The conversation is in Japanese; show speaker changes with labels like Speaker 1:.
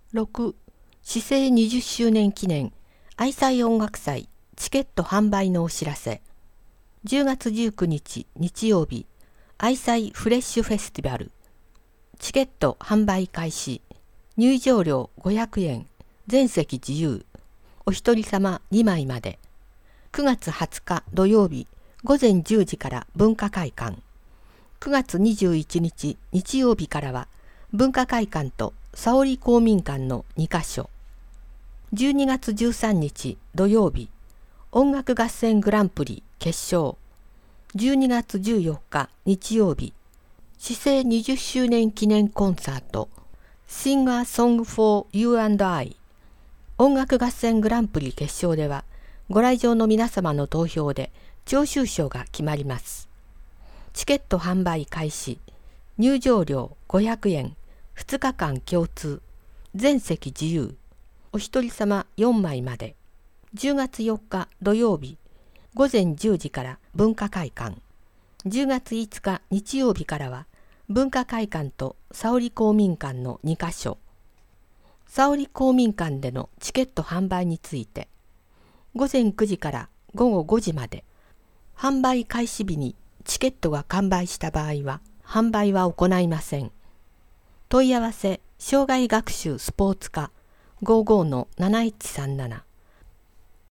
Speaker 1: 6. 市政20周年記念愛妻音楽祭チケット販売のお知らせ。10月19日日曜日、愛妻フレッシュフェスティバル。チケット販売開始。入場料500円。全席自由。お一人様2枚まで。9月20日土曜日、午前10時から文化会館。9月21日日曜日からは、文化会館と沙織公民館の2カ所。12月13日土曜日、音楽合戦グランプリ決勝。12月14日日曜日、市政20周年記念コンサート Sing a Song for You and I。 音楽合戦グランプリ決勝では、ご来場の皆様の投票で聴衆賞が決まります。チケット販売開始。入場料500円。2日間共通。全席自由。お一人様4枚まで。10月4日土曜日、午前10時から文化会館。10月5日日曜日からは、文化会館と沙織公民館の2カ所。沙織公民館でのチケット販売について、午前9時から午後5時まで。販売開始日にチケットが完売した場合は、販売は行いません。問い合わせ、障害学習スポーツ課 55-7137